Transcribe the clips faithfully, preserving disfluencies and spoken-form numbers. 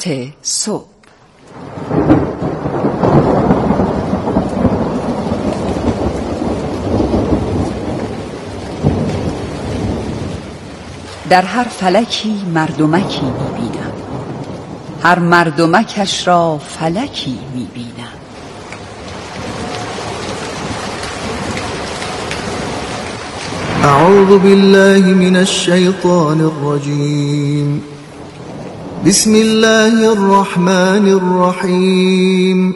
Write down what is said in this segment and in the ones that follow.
وقت صبح. در هر فلکی مردمکی میبینم، هر مردمکش را فلکی میبینم. اعوذ بالله من الشیطان الرجیم. بسم الله الرحمن الرحیم.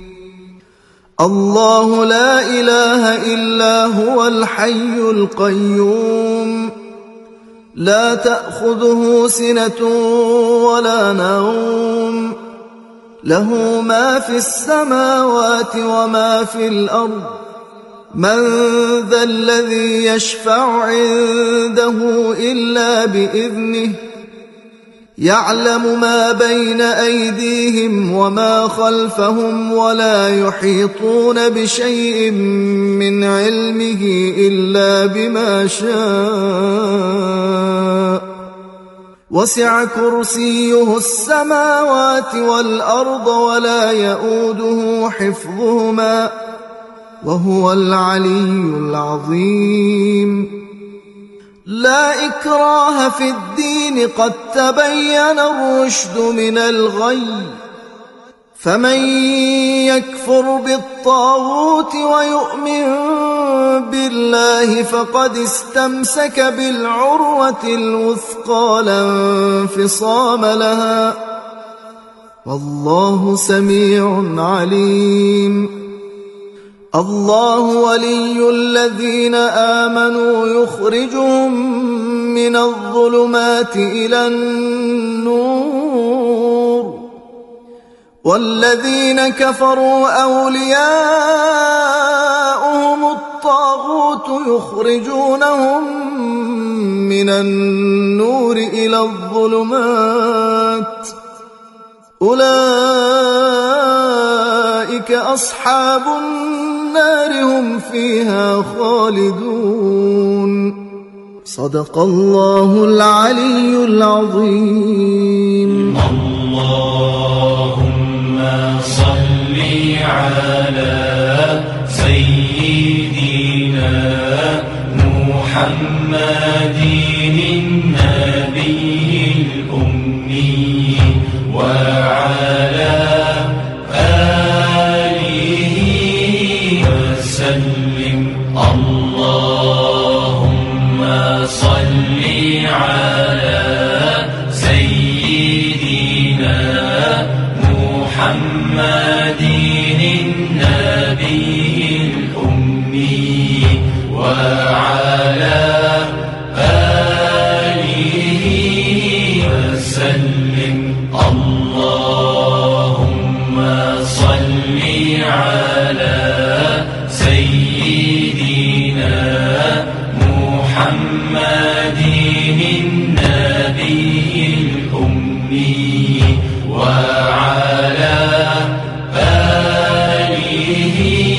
الله لا اله الا هو الحي القيوم لا تأخذه سنة ولا نوم له ما في السماوات وما في الأرض من ذا الذي يشفع عنده إلا بإذنه يعلم ما بين أيديهم وما خلفهم ولا يحيطون بشيء من علمه إلا بما شاء وسع كرسيه السماوات والأرض ولا يؤوده حفظهما وهو العلي العظيم. لا إكراه في الدين قد تبين الرشد من الغي فمن يكفر بالطاغوت ويؤمن بالله فقد استمسك بالعروة الوثقى لا انفصام لها والله سميع عليم. الله ولي الذين آمنوا يخرجهم من الظلمات إلى النور والذين كفروا أولياؤهم الطاغوت يخرجونهم من النور إلى الظلمات أولئك أصحاب النار هم فيها خالدون. صدق الله العلي العظيم. اللهم صل على سيدنا محمد النبي الأمي وعلى آله وسلم. اللهم صل على سيدنا محمد النبي الأمي وعلى آله وسلم. اللهم صل على سيدنا محمد النبي الأمي وعلى آله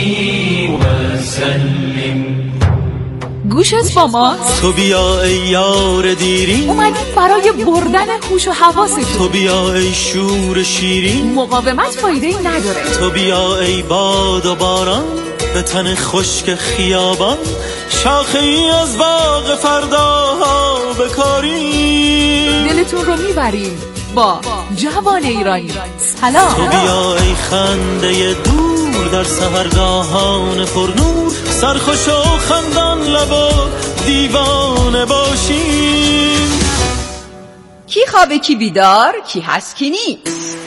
وسلم. گوشت با ماست؟ تو بیا ای یار دیرین، اومدیم برای بردن هوش و حواست. تو بیا ای شور شیرین، مقاومت فایده‌ای نداره. تو بیا ای باد و باران، به تن خشک خیابان شاخه ای از باغ فرداها بکاریم. دلتون رو میبریم با جوان ایرانی. سلام. تو بیا ای خنده دور در سحرگاهان پرنور، سرخوش و خندان لب و دیوانه باشیم. کی خوابه کی بیدار، کی هست کی نیست.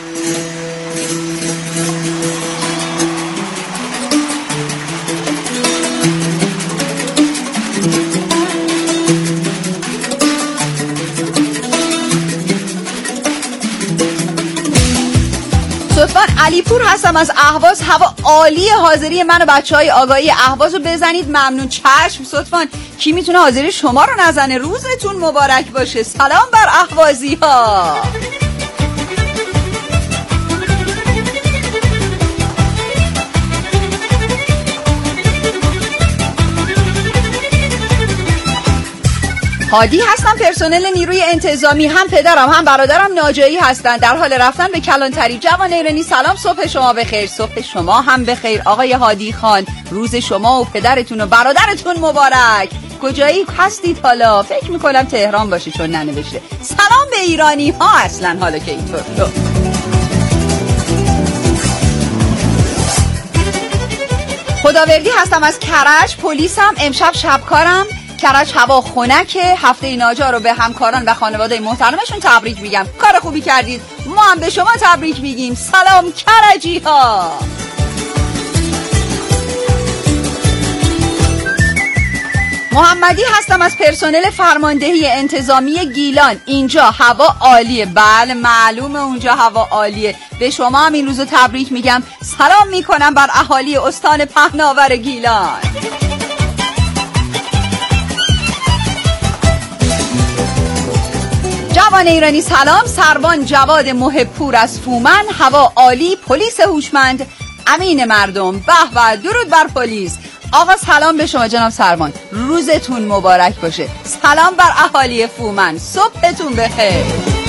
لطفاً علیپور هستم از اهواز. هوا عالی. حاضری من و بچه های آگاهی اهواز رو بزنید. ممنون. چشم. لطفاً کی میتونه حاضری شما رو نزنه؟ روزتون مبارک باشه. سلام بر اهوازی ها. هادی هستم، پرسنل نیروی انتظامی. هم پدرم هم برادرم ناجایی هستند، در حال رفتن به کلانتری. جوان ایرانی سلام، صبح شما بخیر. صبح شما هم بخیر آقای هادی خان، روز شما و پدرتون و برادرتون مبارک. کجایی هستید حالا؟ فکر میکنم تهران باشی چون ننوشته. سلام به ایرانی ها اصلا حالا که اینطور شد. خداوردی هستم از کرج، پلیسم، امشب شبکارم. کرج هوا خنکه. هفته ناجا رو به همکاران و خانواده محترمشون تبریک میگم. کار خوبی کردید، ما هم به شما تبریک میگیم. سلام کرجی ها. محمدی هستم از پرسنل فرماندهی انتظامی گیلان. اینجا هوا عالیه. بله معلومه اونجا هوا عالیه. به شما هم این روزو تبریک میگم. سلام میکنم بر اهالی استان پهناور گیلان. جوان ایرانی سلام، سربان جواد محبپور از فومن. هوا عالی، پلیس هوشمند، امین مردم. به به، درود بر پلیس. آقا سلام به شما جناب سربان، روزتون مبارک باشه. سلام بر اهالی فومن، صبحتون بخیر.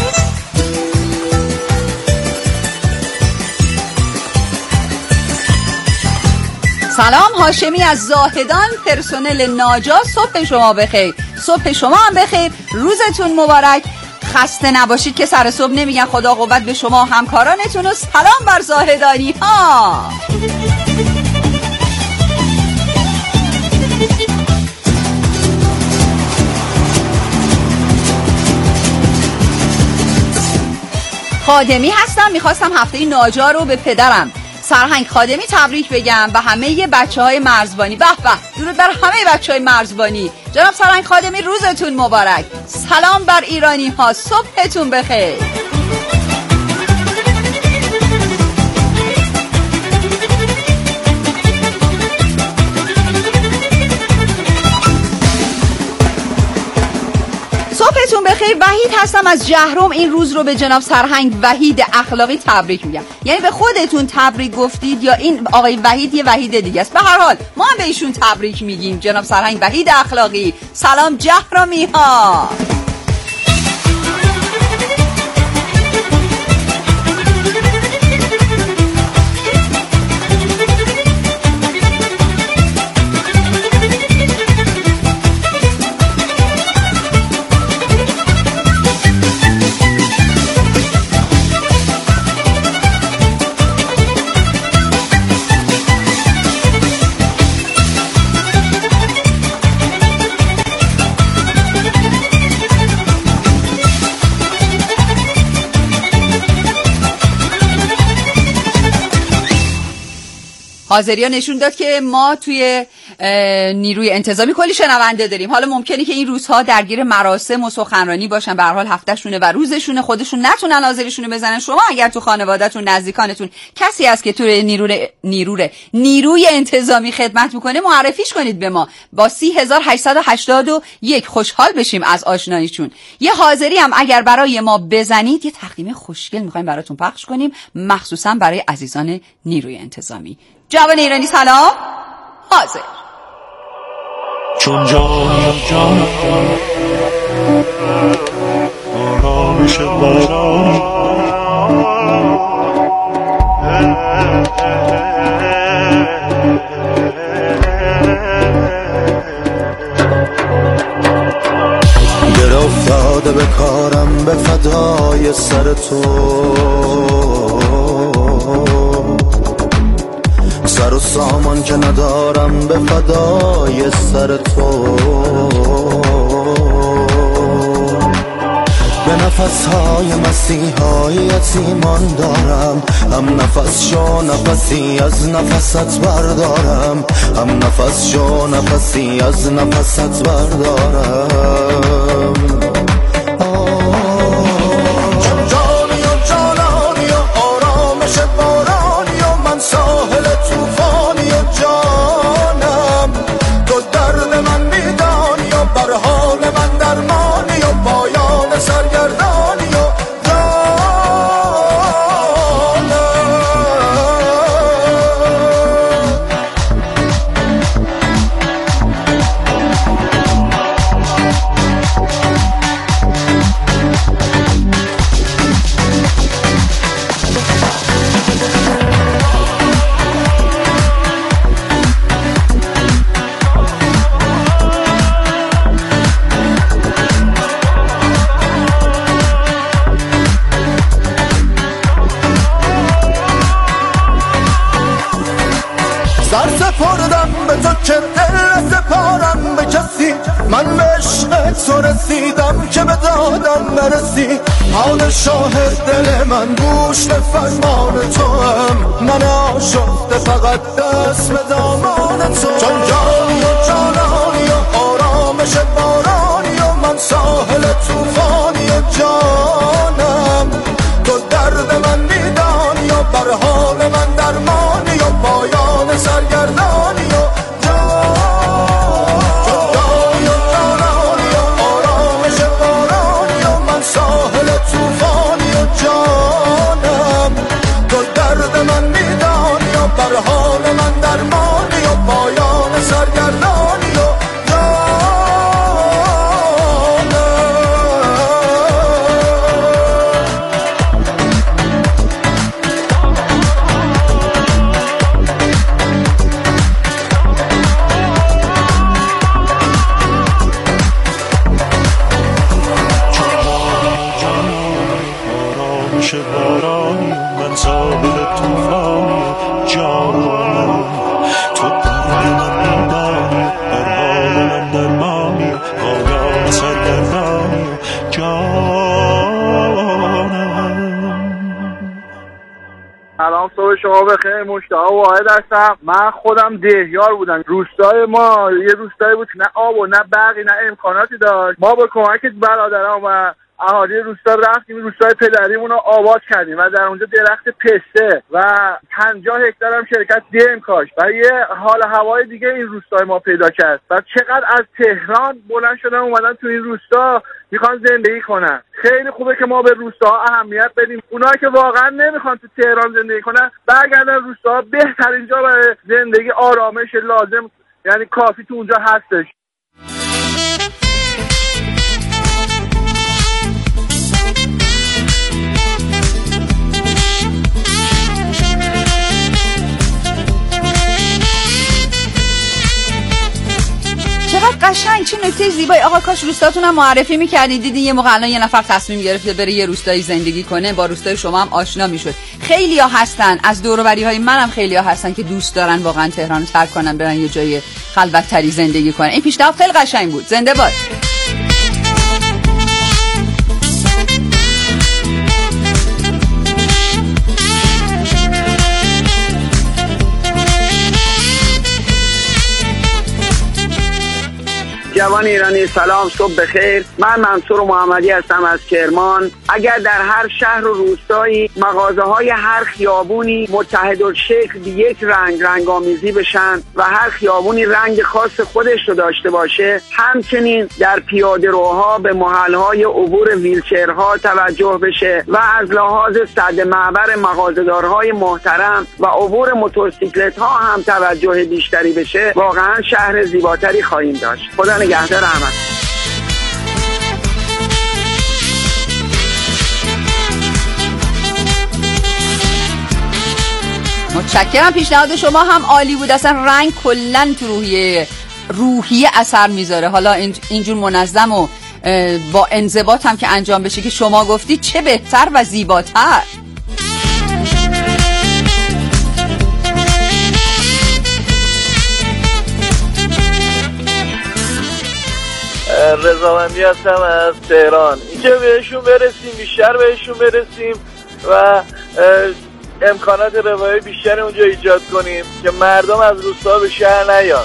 سلام هاشمی از زاهدان، پرسنل ناجا. صبح شما بخیر. صبح شما هم بخیر، روزتون مبارک. خسته نباشید که سر صبح نمیگن. خدا قوت به شما همکارانتون و سلام بر زاهدانی ها. خادمی هستم، میخواستم هفته ناجا رو به پدرم سرهنگ خادمی تبریک بگم و همه بچه های مرزبانی. به به، درود بر همه بچه های مرزبانی. جناب سرهنگ خادمی روزتون مبارک. سلام بر ایرانی ها، صبحتون بخیر. صبحتون بخیر. وحید هستم از جهرم. این روز رو به جناب سرهنگ وحید اخلاقی تبریک میگم. یعنی به خودتون تبریک گفتید یا این آقای وحید یه وحید دیگه است؟ به هر حال ما هم به ایشون تبریک میگیم. جناب سرهنگ وحید اخلاقی، سلام جهرمی ها. حاضری ها نشون داد که ما توی نیروی انتظامی کلی شنونده داریم. حالا ممکنه که این روزها درگیر مراسم و سخنرانی باشن، به هر حال هفتهشونه و روزشونه، خودشون نتونن حاضریشونو بزنن. شما اگر تو خانواده‌تون، نزدیکانتون کسی هست که توی نیروی نیروی نیروی انتظامی خدمت میکنه، معرفیش کنید به ما. با سی هزار و هشتصد و هشتاد و یک خوشحال بشیم از آشناییشون. یه حاضری هم اگر برای ما بزنید، یه تقدیم خوشگل می‌خوایم براتون پخش کنیم، مخصوصا برای عزیزان نیروی انتظامی. جوان ایرانی سلام، حاضر. چون جان جان آرامش باران گر افتاده به کارم به فدای سر تو، سر و سامان که ندارم به فدای سر تو، به نفسهای مسیحای یتیمان دارم، هم نفس شو نفسی از نفست بردارم، هم نفس شو نفسی از نفست بردارم. تو که دل نسپارم به کسی، من به عشق تو رسیدم که به دادم برسی. حال شاهد دل من گوش به فرمان تو هم، من آشفته فقط دست به دامان تو. چون جانی و جانانی و آرامش بارانی و من ساحل توفانی و جانم، تو درد من میدانی و بر حال من درمانی و پایان سرگردانی و جان. چون جانی و جانانی و آرامش بارانی و من ساحل توفانی و جانم، تو درد من میدانی و بر حال من درمانی و پایان سرگردانی و بارانی من ساحل توفانی جانم، تو درد من میدانی بر حال من درمانی پایان سرگردانی جانم. سلام، صبح شما بخیر. مشتاق واحد هستم. من خودم دهیار بودم. روستای ما یه روستایی بود نه آب و نه برقی نه امکاناتی داشت. ما با کمک برادرام و اهالی روستا رفتیم روستای پدریمون رو آباد کردیم و در اونجا درخت پسته و پنجاه هکتار هم شرکت دیم کاشت و یه حال هوای دیگه این روستای ما پیدا کرد و چقدر از تهران بلند شدن اومدن تو این روستا میخوان زندگی کنن. خیلی خوبه که ما به روستاها اهمیت بدیم. اونایی که واقعا نمیخوان تو تهران زندگی کنن برگردن روستاها. بهترین جا برای زندگی، آرامش لازم یعنی کافی تو اونجا هستش. چقدر قشنگ، چه نکته زیبایی. آقا کاش روستاتون هم معرفی می‌کردید. دیدین یه موقع الان یه نفر تصمیم گرفته بره یه روستایی زندگی کنه، با روستای شما هم آشنا میشد. خیلی‌ها هستن از دور و بری‌های منم خیلی‌ها هستن که دوست دارن واقعا تهران رو ترک کنن برن یه جای خلوت‌تری زندگی کنن. این پیشنهاد خیلی قشنگ بود. زنده باد. جوان ایرانی سلام، صبح بخیر. من منصور محمدی هستم از کرمان. اگر در هر شهر و روستایی مغازه های هر خیابونی متحدالشکل به یک رنگ رنگامیزی بشن و هر خیابونی رنگ خاص خودش رو داشته باشه، همچنین در پیاده روها به محل های عبور ویلچرها توجه بشه و از لحاظ سد معبر مغازه‌دارهای محترم و عبور موتورسیکلت ها هم توجه بیشتری بشه، واقعا شهر زیباتری خواهیم داشت. خدا نگهدار احمد. متشکرم. پیشنهاد شما هم عالی بود. اصلا رنگ کلن تو روحیه روحیه اثر میذاره. حالا اینجور منظم و با انضباط هم که انجام بشه که شما گفتی، چه بهتر و زیباتر. رضاوندی هستم از تهران. اینکه بهشون برسیم، بیشتر بهشون برسیم و امکانات روایی بیشتر اونجا ایجاد کنیم که مردم از روستا به شهر نیان.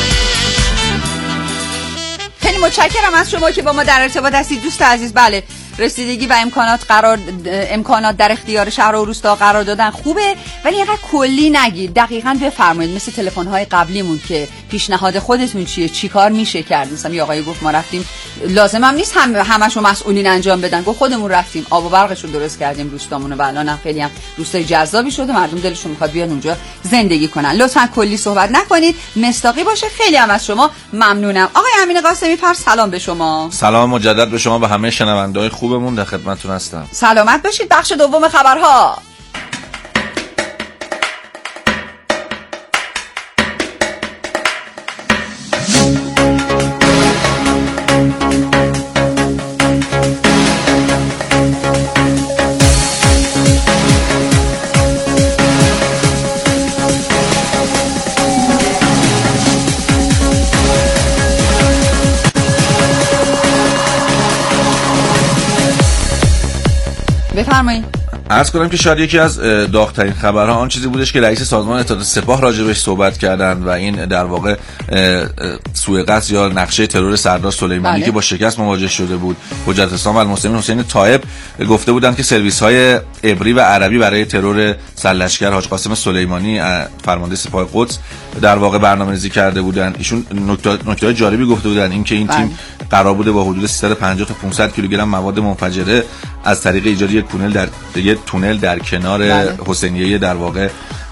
متشکرم از شما که با ما در ارتباط هستید دوست عزیز. بله رسیدگی و امکانات قرار امکانات در اختیار شهر و روستا قرار دادن خوبه، ولی اینقدر کلی نگیر، دقیقاً بفرمایید مثل تلفن‌های قبلیمون که پیشنهاد خودتون چیه، چیکار میشه کرد. مثلا یه آقایی گفت ما رفتیم، لازم هم نیست هم همشو مسئولین انجام بدن، گفت خودمون رفتیم آب و برقشو درست کردیم روستامونو و الان خیلی هم روستای جذابی شده، مردم دلشون میخواد بیان اونجا زندگی کنن. لطفاً کلی صحبت نکنید، مصداقی باشه. خیلی هم از شما ممنونم. آقای امین قاسمی فر سلام به شما. سلام مجدد به شما و همه شنونده‌های خوبمون، در خدمتتون هستم. سلامت باشید. بخش دوم خبرها. بفرمایید. عرض کنم که شاید یکی از داغ‌ترین خبرها آن چیزی بودش که رئیس سازمان اطلاعات سپاه راجبش صحبت کردن و این در واقع سوء قصد یا نقشه ترور سردار سلیمانی بله. که با شکست مواجه شده بود. حجت اسلام المسلمین حسین طایب گفته بودند که سرویس‌های عبری و عربی برای ترور سرلشکر حاج قاسم سلیمانی فرمانده سپاه قدس در واقع برنامه‌ریزی کرده بودند. ایشون نکته جالبی گفته بودند، این که این بله. تیم قرار بوده با حدود سیصد و پنجاه تا پانصد کیلوگرم مواد منفجره از طریق ایجاد یک تونل در یک تونل در کنار بله. حسینیه در واقع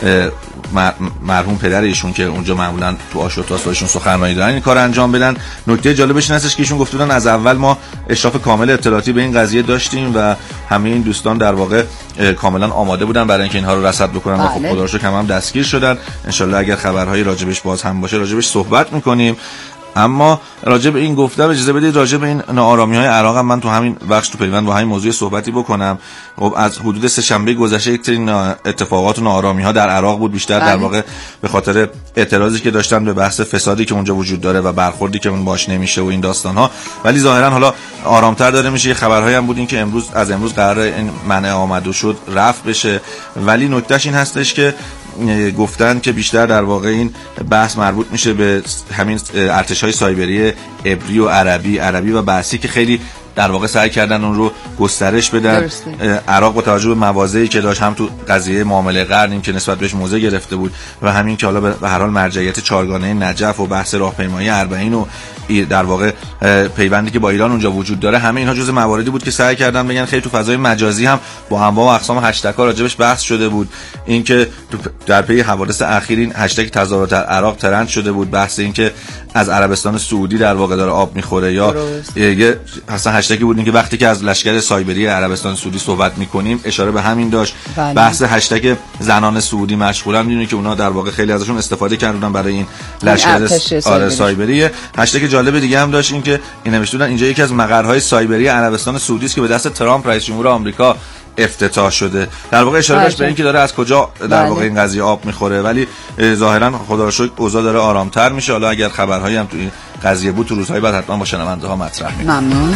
مرحوم پدر ایشون که اونجا معمولا تو آشوتاس باشون سخنرانی دارن این کار انجام بدن. نکته جالبش این هستش که ایشون گفته بودن از اول ما اشراف کامل اطلاعاتی به این قضیه داشتیم و همه این دوستان در واقع کاملا آماده بودن برای اینکه اینها رو رصد بکنن بله. و خب خدا رو شکر هم دستگیر شدن. ان شاءالله اگر خبرهای راجبش باز هم باشه راجبش صحبت میکنیم. اما راجع به این گفتم اجازه بدید راجع به این ناآرامی‌های عراق هم من تو همین بخش تو پیوند با همین موضوع صحبتی بکنم. خب از حدود سه شنبه گذشته یک سری اتفاقات و ناآرامی‌ها در عراق بود، بیشتر در واقع به خاطر اعتراضی که داشتن به بحث فسادی که اونجا وجود داره و برخوردی که اون باش نمیشه و این داستان‌ها، ولی ظاهرا حالا آرام‌تر داره میشه. خبرهایی هم بود این که امروز از امروز قرار این منع آمد و شد رفع بشه، ولی نکتهش این هستش که گفتن که بیشتر در واقع این بحث مربوط میشه به همین ارتش‌های سایبری عبری و عربی عربی و بحثی که خیلی در واقع سعی کردن اون رو گسترش بدن. عراق با توجه به مواضعی که داشت، هم تو قضیه معامله قرن که نسبت بهش موضع گرفته بود و همین که حالا به هر حال مرجعیت چهارگانه نجف و بحث راهپیمایی اربعین و در واقع پیوندی که با ایران اونجا وجود داره، همه اینها جزء مواردی بود که سعی کردن بگن خیلی تو فضای مجازی هم با انواع و اقسام هشتگ‌ها راجبش بحث شده بود. اینکه در پی حوادث اخیر این هشتگ تظاهرات در عراق ترند شده بود، بحث این که از عربستان سعودی در واقع داره آب میخوره، یا یه اصلا هشتگی بود که وقتی که از لشکر سایبری عربستان سعودی صحبت میکنیم اشاره به همین داشت. بله. بحث هشتگ زنان سعودی مشغولن، میدونید که اونا در واقع خیلی ازشون استفاده کردن برای این لشکر آره سایبری. هشتگ جالب دیگه هم داشت، این که این نوشتن اینجا یکی از مقرهای سایبری عربستان سعودی است که به دست ترامپ رئیس جمهور آمریکا افتتاح شده. در واقع اشاره داشت به این که داره از کجا در واقع این قضیه آب میخوره، ولی ظاهرا خدا رو شکر اوضاع داره آرامتر میشه. حالا اگر خبرهایی هم تو این قضیه بود تو روزهای بعد حتما با شنونده ها مطرح میکنم. ممنون.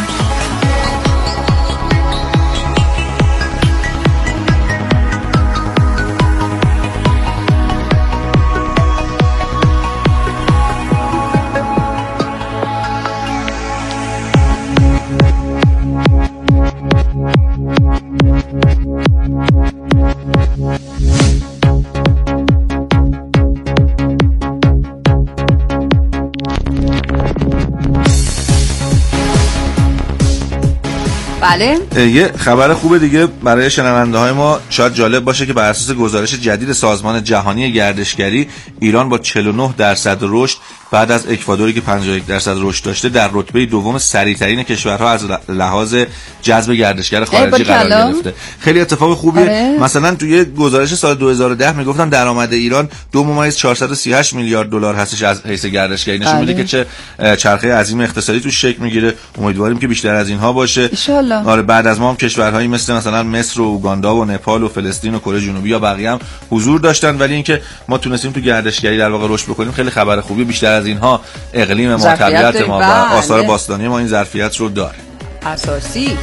بله. یه خبر خوب دیگه برای شنونده های ما شاید جالب باشه که بر اساس گزارش جدید سازمان جهانی گردشگری، ایران با چهل و نه درصد رشد بعد از اکوادوری که پنجاه و یک درصد رشد داشته در رتبه دوم سریع‌ترین کشورها از لحاظ جذب گردشگر خارجی قرار گرفته. خیلی اتفاق خوبیه. آره. مثلا توی گزارش سال دو هزار و ده میگفتن درآمد ایران دو ممیز چهارصد و سی و هشت میلیارد دلار هستش از حیث گردشگری. نشون میده که چه چرخه عظیم اقتصادی توش شکل میگیره. امیدواریم که بیشتر از اینها باشه ان شاء الله. آره بعد از ما هم کشورهایی مثل مثلا مصر و اوگاندا و نپال و فلسطین و کره جنوبی یا بقیه هم حضور داشتن، ولی اینکه ما تونستیم تو گردشگری در واقع رشد بکنیم خیلی خبر خوبی. بیشتر از اینها اقلیم ما، طبیعت ما و آثار باستانی ما این ظرفیت رو داره. اساسی.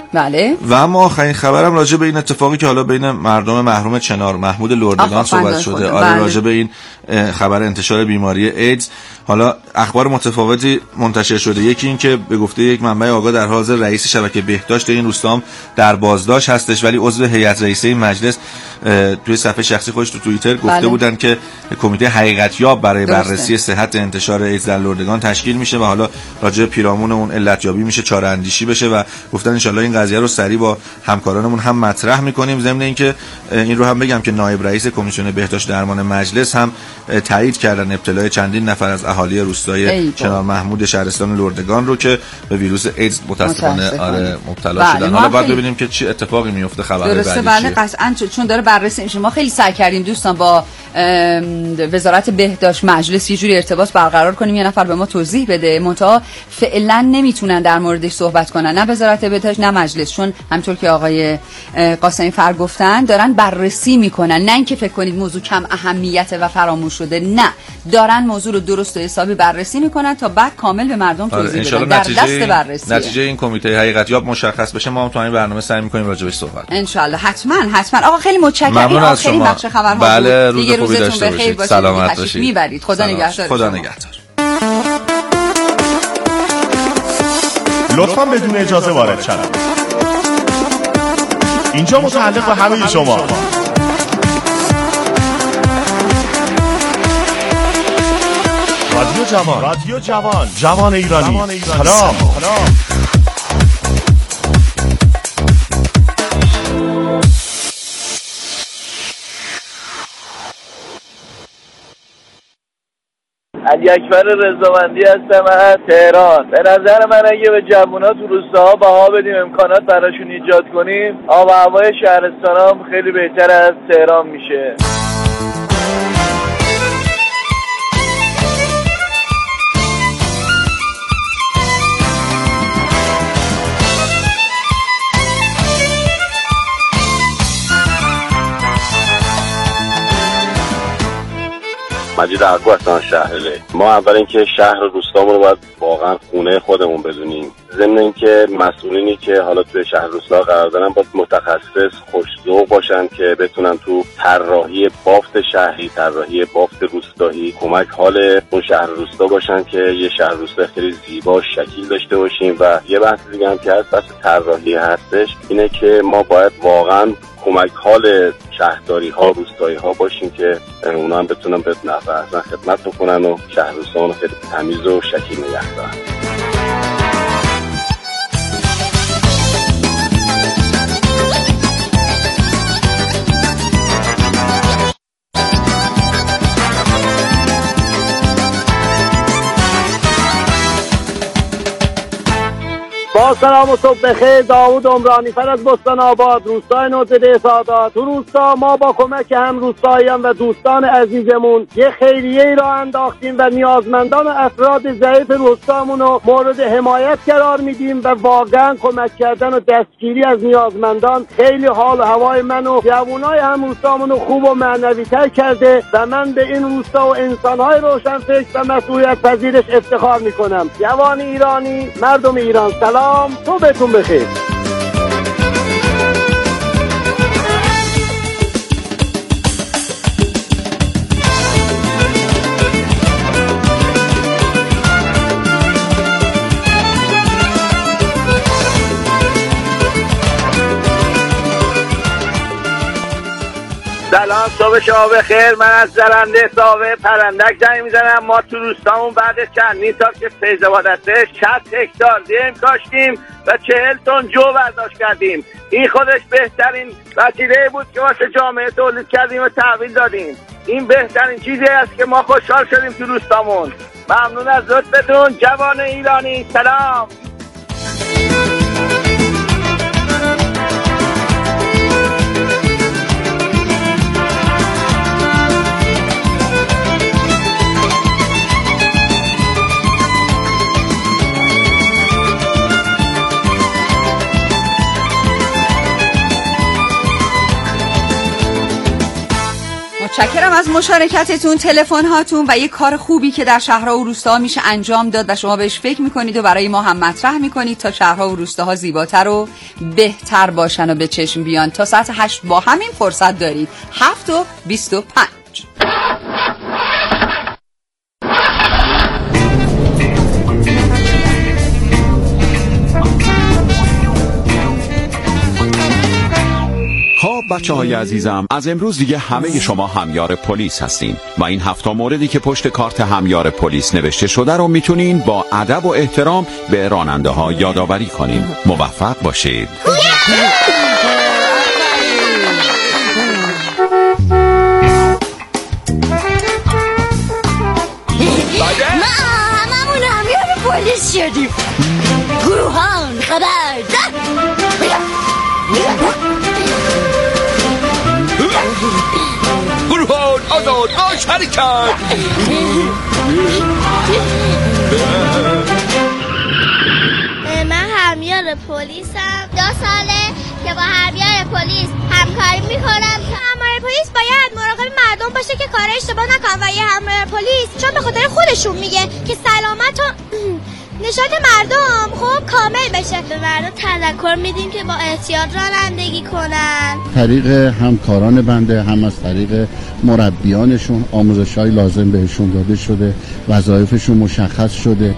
بله. و اما آخرین خبرم راجع به این اتفاقی که حالا بین مردم محروم چنار محمود لردگان صحبت شده. آره بله. راجع به این خبر انتشار بیماری ایدز حالا اخبار متفاوتی منتشر شده. یکی این که به گفته یک منبع آگاه در حاضر رئیس شبکه بهداشت این روستا در بازداشت هستش، ولی عضو هیئت رئیسه این مجلس توی صفحه شخصی خودش تو توییتر گفته بله. بودن که کمیته حقیقت یاب برای درسته. بررسی صحت انتشار ایدز در لردگان تشکیل میشه و حالا راجع به پیرامون اون علت یابی میشه، چاره اندیشی بشه و گفتن ان شاءالله این قضیه رو سریع با همکارانمون هم مطرح میکنیم. ضمن اینکه این رو هم بگم که نایب رئیس کمیسیون بهداشت درمان مجلس هم تایید کردن ابتلای چندین نفر از اهالی روستای چنار محمود شهرستان لردگان رو که به ویروس ایدز متاسفانه آره مبتلا بله. شدن. حالا باید ببینیم که چه اتفاقی میفته. خبر بعدی بله قطعاً چون داره بررسی میشه. ما خیلی سعی کردیم دوستان با وزارت بهداشت مجلس یه جوری ارتباط برقرار کنیم یه نفر به ما توضیح بده، منتها فعلا نمیتونن در موردش صحبت کنن، نه وزارت بهداشت نه مجلس، چون همونطور که آقای قاسمی فر گفتن دارن بررسی میکنن. نه اینکه فکر کنید موضوع کم اهمیت و فراموش شده، نه، دارن موضوع رو درست و حسابی بررسی میکنن تا بعد کامل به مردم توضیح بدن. در دست بررسی نتیجه این کمیته حقیقت یاب مشخص بشه ما هم تو این برنامه سعی میکنیم راجع بهش صحبت کنیم ان شاء الله. حتما حتما آقا خیلی متشکرم. آخرین بخش خبرها بله. روز خوبی داشته باشید. سلامت باشید. میبرید. خدا نگهدار. خدا نگهدار. لطفاً بدون اجازه وارد شدید. اینجا متعلق به همه شما. رادیو جوان، رادیو جوان، جوان ایرانی. جوان ایرانی. سلام. سلام. علی اکبر رضاوندی هستم از تهران. به نظر من اگه به جوونا تو روستاها بها بدیم، امکانات براشون ایجاد کنیم، آب و هوای شهرستان هم خیلی بهتر از تهران میشه. مجید عقو هستم شهرله. ما اول اینکه شهر روستامون رو باید واقعا خونه خودمون بدونیم. ضمن اینکه مسئولینی که حالا توی شهر روستا قرار دارن باید متخصص خوش‌ذوق باشن که بتونن تو طراحی بافت شهری، طراحی بافت روستایی کمک حال اون شهر روستا باشن که یه شهر روستا خیلی زیبا شکل داشته باشیم. و یه بحث دیگه هم که هست بحث طراحی هستش اینه که ما باید واقعا کمک حال شهرداری ها روستایی ها باشیم که اونا هم بتونن به نفع اصلا خدمت بکنن و شهر روستان خیلی تمیز و شکل نگه دارن. با سلام و صبح بخیر. داوود عمرانی فر از بستان آباد، روستای نوزده سادات. تو روستا ما با کمک هم روستاییان و دوستان عزیزمون یه خیریه ای را انداختیم و نیازمندان افراد ضعیف روستامون رو مورد حمایت قرار میدیم و واقعا کمک کردن و دستگیری از نیازمندان خیلی حال و هوای من و جوانای هم روستامون رو خوب و معنوی تر کرده و من به این روستا و انسانهای روشنفکر و مسئولیت پذیرش افتخار میکنم. جوان ایرانی، مردم ایران، سلام، صبحتون بخیر. سلام، صبح شما بخیر. من از زرنده ساوه پرندک زنگ میزنم. ما تو روستامون بعد چندین سال که فیض‌آباد هستش شصت هکتار دیم کاشتیم و چهل تن جو برداشت کردیم. این خودش بهترین وسیله بود که واسه جامعه تولید کردیم و تحویل دادیم. این بهترین چیزی است که ما خوشحال شدیم تو روستامون. ممنون از لطفتون. جوان ایرانی، سلام. متشکرم از مشارکتتون، تلفن هاتون و یه کار خوبی که در شهرها و روستاها میشه انجام داد و شما بهش فکر میکنید و برای ما هم مطرح میکنید تا شهرها و روستاها زیباتر و بهتر باشن و به چشم بیان. تا ساعت هشت با همین فرصت دارید. هفت و بیست و پنج. خب بچه های عزیزم، از امروز دیگه همه شما همیار پلیس هستین و این هفتا موردی که پشت کارت همیار پلیس نوشته شده رو میتونین با ادب و احترام به راننده ها یادآوری کنین. موفق باشید. ما هممون همیار پلیس شدیم. گروهان خبر گروهان آزاد باش حرکت. من همیار پلیسم. دو ساله که با همیار پلیس همکاری میکنم. همیار پلیس باید مراقب مردم باشه که کار اشتباه نکنن و یه همیار پلیس چون به خاطر خودشون میگه که سلامت و نشاط مردم خوب کامل بشه. به مردم تذکر میدیم که با احتیاط رانندگی کنن. طریق همکاران بنده هم از طریق مربیانشون آموزش‌های لازم بهشون داده شده، وظایفشون مشخص شده.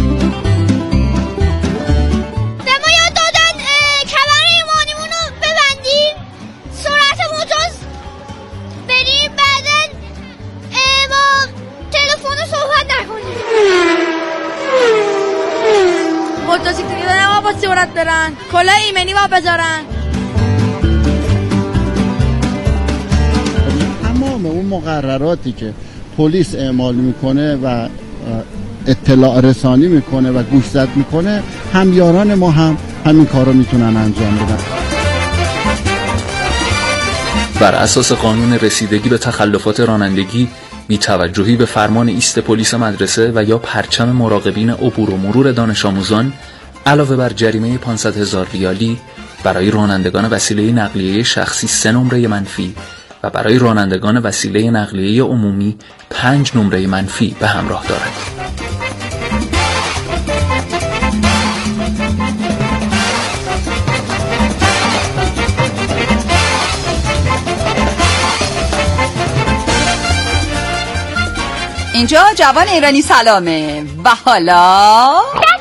سرعت برن، کلا ایمنی با بذارن. تمام اون مقرراتی که پلیس اعمال میکنه و اطلاع رسانی میکنه و گوشزد میکنه، همیاران ما هم همین کارو میتونن انجام بدن. بر اساس قانون رسیدگی به تخلفات رانندگی، بی‌توجهی به فرمان ایست پلیس مدرسه و یا پرچم مراقبین عبور و مرور دانش آموزان علاوه بر جریمه پانصد هزار ریالی برای رانندگان وسیله نقلیه شخصی سه نمره منفی و برای رانندگان وسیله نقلیه عمومی پنج نمره منفی به همراه دارد. اینجا جوان ایرانی سلامه و حالا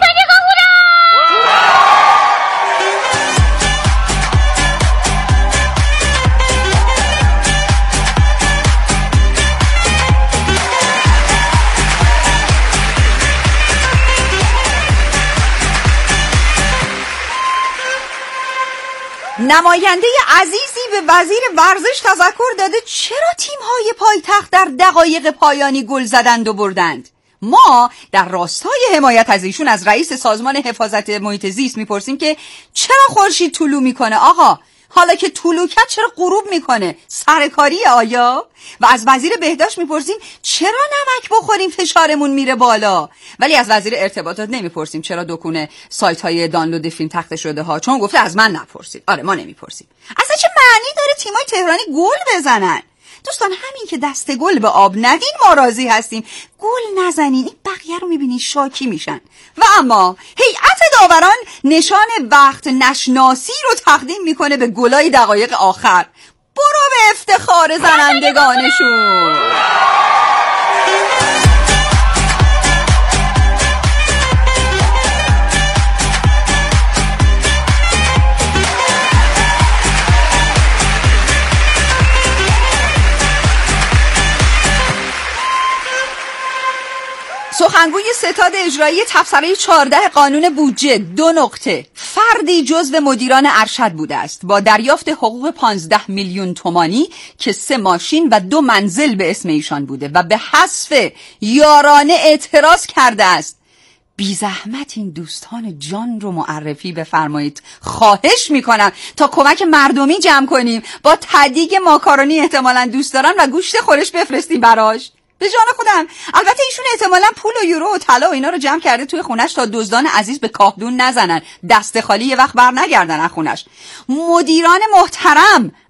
نماینده عزیزی به وزیر ورزش تذکر داده چرا تیم‌های پایتخت در دقایق پایانی گل زدند و بردند. ما در راستای حمایت از ایشون از رئیس سازمان حفاظت محیط زیست میپرسیم که چرا خورشید طلوع میکنه آقا؟ حالا که طلوع کرد چرا غروب میکنه؟ سرکاری آیا؟ و از وزیر بهداشت میپرسیم چرا نمک بخوریم فشارمون میره بالا؟ ولی از وزیر ارتباطات نمیپرسیم چرا دکونه سایت های دانلود فیلم تخته شده ها، چون گفته از من نپرسید. آره ما نمیپرسیم. اصلا چه معنی داره تیمای تهرانی گل بزنن؟ دوستان همین که دست گل به آب ندین ما راضی هستیم. گل نزنین، این بقیه رو میبینین شاکی میشن. و اما هیئت داوران نشان وقت نشناسی رو تقدیم میکنه به گلای دقایق آخر. برو به افتخار زنندگانشون. سخنگوی ستاد اجرایی تبصره چهارده قانون بودجه دو نقطه فردی جزو مدیران ارشد بوده است با دریافت حقوق پانزده میلیون تومانی که سه ماشین و دو منزل به اسم ایشان بوده و به حذف یارانه اعتراض کرده است. بی زحمت این دوستان جان رو معرفی بفرمایید، خواهش میکنم تا کمک مردمی جمع کنیم. با تدیگ ماکارونی احتمالاً دوست دارن و گوشت خورش بفرستیم براش. به جان خودم البته ایشون احتمالاً پول و یورو و طلا و اینا رو جمع کرده توی خونش تا دزدان عزیز به کاهدون نزنن، دست خالی یه وقت بر نگردن از خونش. مدیران محترم،